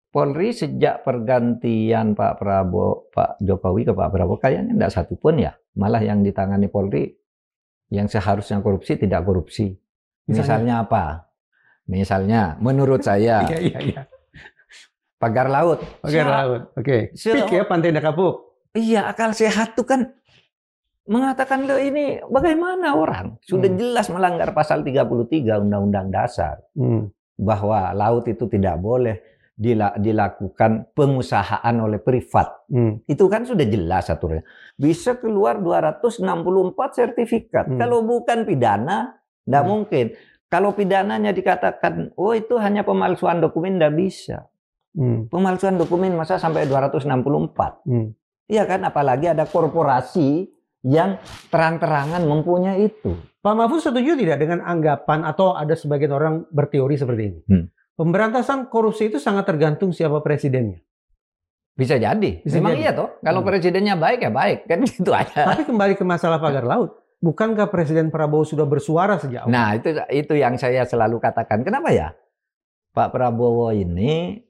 Polri sejak pergantian Pak Jokowi ke Pak Prabowo kayaknya enggak satu pun ya. Malah yang ditangani Polri yang seharusnya korupsi tidak korupsi. Misalnya apa? Misalnya menurut saya Iya. pagar laut. Pagar laut. Oke. Pik ya Pantai Dakapuk. Iya, akal sehat tuh kan mengatakan lo ini bagaimana orang sudah jelas melanggar pasal 33 Undang-Undang Dasar bahwa laut itu tidak boleh dilakukan pengusahaan oleh privat. Itu kan sudah jelas aturannya. Bisa keluar 264 sertifikat. Kalau bukan pidana, tidak mungkin. Kalau pidananya dikatakan, oh itu hanya pemalsuan dokumen, tidak bisa. Pemalsuan dokumen masa sampai 264. Iya kan, apalagi ada korporasi yang terang-terangan mempunyai itu. Pak Mahfud setuju tidak dengan anggapan atau ada sebagian orang berteori seperti ini? Pemberantasan korupsi itu sangat tergantung siapa presidennya. Bisa jadi. Memang iya toh. Kalau presidennya baik ya baik. Kan gitu aja. Tapi kembali ke masalah pagar laut. Bukankah Presiden Prabowo sudah bersuara sejak awal? Nah itu yang saya selalu katakan. Kenapa ya? Pak Prabowo ini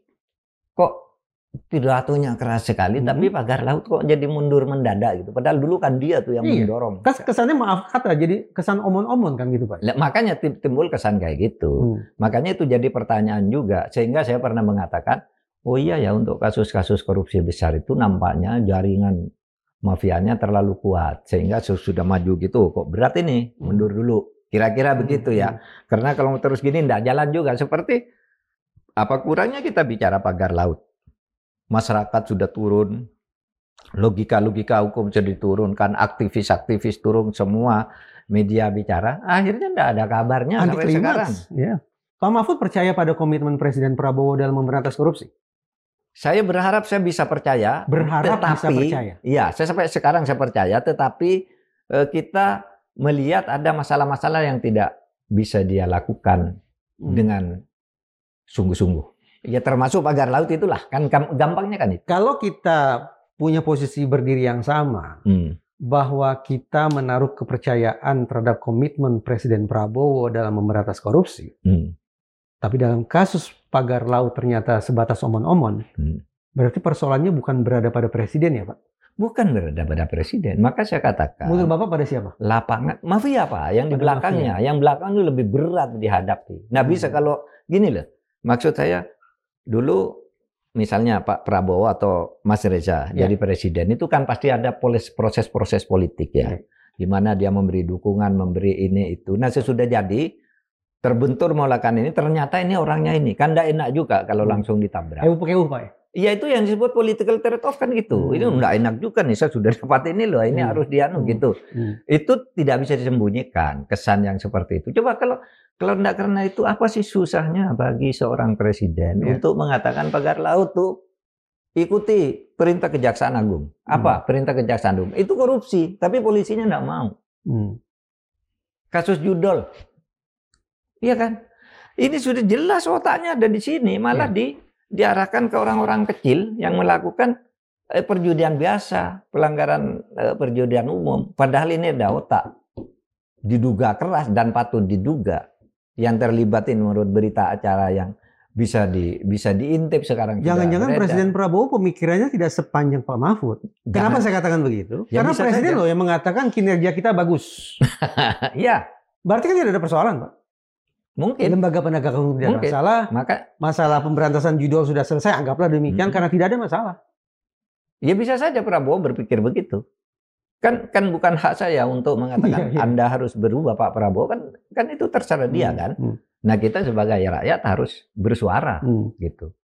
kok pidatonya keras sekali. Tapi pagar laut kok jadi mundur mendadak gitu. Padahal dulu kan dia tuh yang mendorong. Kesannya maaf kata. Jadi kesan omon-omon kan gitu Pak. Makanya timbul kesan kayak gitu. Makanya itu jadi pertanyaan juga. Sehingga saya pernah mengatakan, oh iya ya untuk kasus-kasus korupsi besar itu nampaknya jaringan mafianya terlalu kuat. Sehingga sudah maju gitu. Kok berat ini? Mundur dulu. Kira-kira begitu ya. Karena kalau terus gini tidak jalan juga. Seperti apa kurangnya kita bicara pagar laut. Masyarakat sudah turun, logika-logika hukum sudah diturunkan, aktivis-aktivis turun, semua media bicara, akhirnya tidak ada kabarnya sampai sekarang. Ya. Pak Mahfud percaya pada komitmen Presiden Prabowo dalam memberantas korupsi? Saya berharap saya bisa percaya. Bisa percaya? Iya, saya sampai sekarang saya percaya, tetapi kita melihat ada masalah-masalah yang tidak bisa dia lakukan dengan sungguh-sungguh. Ya termasuk pagar laut itulah, kan gampangnya kan itu. Kalau kita punya posisi berdiri yang sama, bahwa kita menaruh kepercayaan terhadap komitmen Presiden Prabowo dalam memberantas korupsi, tapi dalam kasus pagar laut ternyata sebatas omon-omon, berarti persoalannya bukan berada pada Presiden ya Pak? Bukan berada pada Presiden, maka saya katakan. Menurut Bapak pada siapa? Lapangan, mafia Pak, yang di belakangnya, yang belakang itu lebih berat dihadapi. Nah bisa kalau gini loh, maksud saya, dulu misalnya Pak Prabowo atau Mas Reza jadi presiden itu kan pasti ada proses-proses politik ya. Di mana dia memberi dukungan, memberi ini itu. Nah sesudah jadi terbentur melakukan ini ternyata ini orangnya ini. Kan tidak enak juga kalau langsung ditabrak. Pak. Iya itu yang disebut political trade-off kan gitu. Ini tidak enak juga nih saya sudah dapat ini loh. Ini harus dianu gitu. Itu tidak bisa disembunyikan kesan yang seperti itu. Coba kalau tidak karena itu apa sih susahnya bagi seorang presiden untuk mengatakan pagar laut tuh ikuti perintah Kejaksaan Agung. Apa perintah Kejaksaan Agung? Itu korupsi, tapi polisinya tidak mau. Kasus judol. Iya kan? Ini sudah jelas otaknya ada di sini, malah diarahkan ke orang-orang kecil yang melakukan perjudian biasa, pelanggaran perjudian umum. Padahal ini ada otak. Diduga keras dan patut diduga. Yang terlibat ini menurut berita acara yang bisa diintip sekarang. Jangan-jangan Presiden Prabowo pemikirannya tidak sepanjang Pak Mahfud. Kenapa saya katakan begitu? Karena Presiden loh yang mengatakan kinerja kita bagus. Iya. Berarti kan tidak ada persoalan Pak? Mungkin. Lembaga penegak hukum tidak ada masalah. Masalah pemberantasan judol sudah selesai, anggaplah demikian karena tidak ada masalah. Ya bisa saja Prabowo berpikir begitu. Kan bukan hak saya untuk mengatakan Anda harus berubah Pak Prabowo, kan itu terserah dia kan. Nah kita sebagai rakyat harus bersuara gitu.